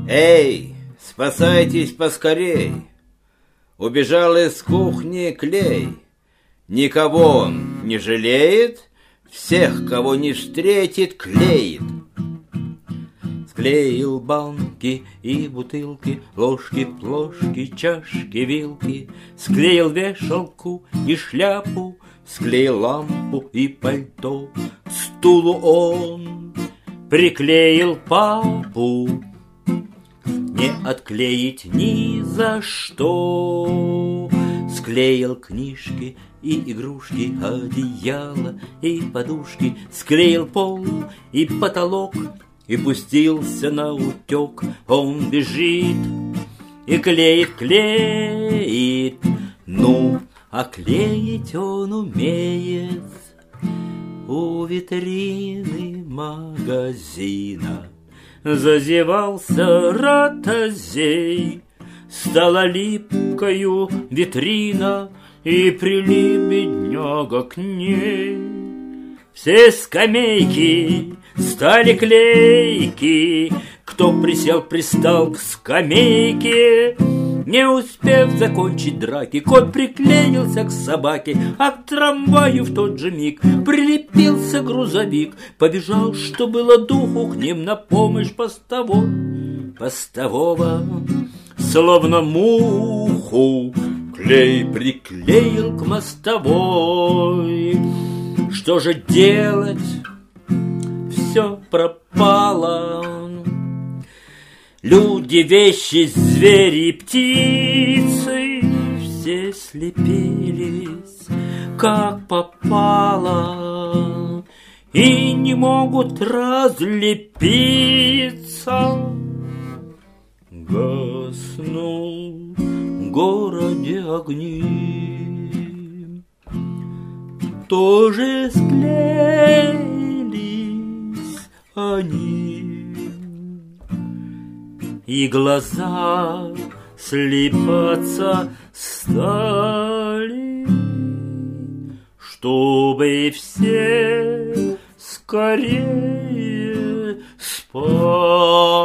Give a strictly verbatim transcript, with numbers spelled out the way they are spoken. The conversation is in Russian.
Эй, спасайтесь поскорей! Убежал из кухни Клей. Никого он не жалеет, всех, кого не встретит, клеит. Склеил банки и бутылки, ложки, плошки, чашки, вилки. Склеил вешалку и шляпу, склеил лампу и пальто. К стулу он приклеил папу. Не отклеить ни за что. Склеил книжки и игрушки, одеяло и подушки. Склеил пол и потолок и пустился на утек. Он бежит и клеит, клеит. Ну, а клеить он умеет. У витрины магазина зазевался ротозей. Стала липкою витрина, и прилип бедняга к ней. Все скамейки стали клейки, кто присел, пристал к скамейке. Не успев закончить драки, кот приклеился к собаке, а к трамваю в тот же миг прилепился грузовик. Побежал, что было духу, к ним на помощь постовой. Постового, словно муху, клей приклеил к мостовой. Что же делать? Все пропало. Люди, вещи, звери, птицы все слепились, как попало, и не могут разлепиться. Гаснут в городе огни, тоже склеились они. И глаза слепаться стали, чтобы все скорее спали.